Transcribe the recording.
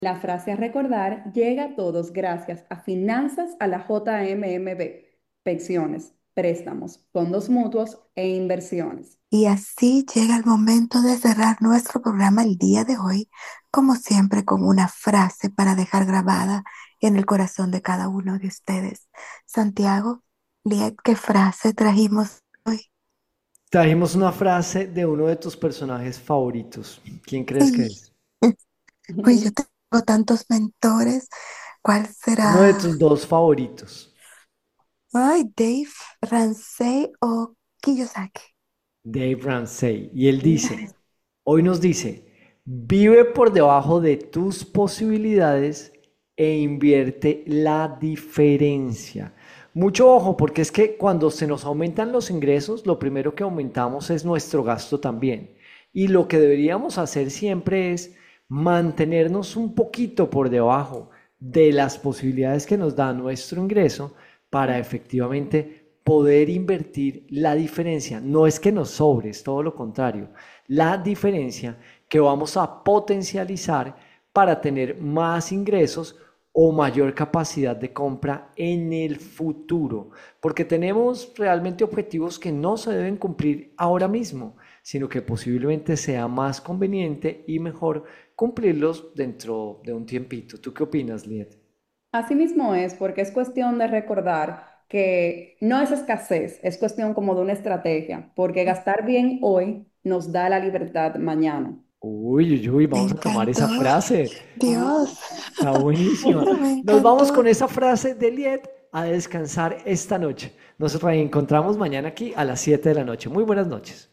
La frase a recordar llega a todos gracias a Finanzas a la JMMB, pensiones, préstamos, fondos mutuos e inversiones. Y así llega el momento de cerrar nuestro programa el día de hoy, como siempre, con una frase para dejar grabada en el corazón de cada uno de ustedes. Santiago, Liet, ¿qué frase trajimos hoy? Trajimos una frase de uno de tus personajes favoritos. ¿Quién crees que Sí. es? Uy, yo tengo tantos mentores. ¿Cuál Uno de será? tus dos favoritos, Ay, Dave Ramsey o Kiyosaki. Dave Ramsey. Y él dice, hoy nos dice, vive por debajo de tus posibilidades e invierte la diferencia. Mucho ojo, porque es que cuando se nos aumentan los ingresos, lo primero que aumentamos es nuestro gasto también. Y lo que deberíamos hacer siempre es mantenernos un poquito por debajo de las posibilidades que nos da nuestro ingreso para efectivamente poder invertir la diferencia. No es que nos sobre, es todo lo contrario. La diferencia que vamos a potencializar para tener más ingresos o mayor capacidad de compra en el futuro, porque tenemos realmente objetivos que no se deben cumplir ahora mismo, sino que posiblemente sea más conveniente y mejor cumplirlos dentro de un tiempito. ¿Tú qué opinas, Liet? Así mismo es, porque es cuestión de recordar que no es escasez, es cuestión como de una estrategia, porque gastar bien hoy nos da la libertad mañana. Uy, uy, uy, Me vamos a tomar esa encantó. frase. Ah, Dios, Está buenísima. me Nos vamos con encantó. esa frase de Liet a descansar esta noche. Nos reencontramos mañana aquí a las 7 de la noche. Muy buenas noches.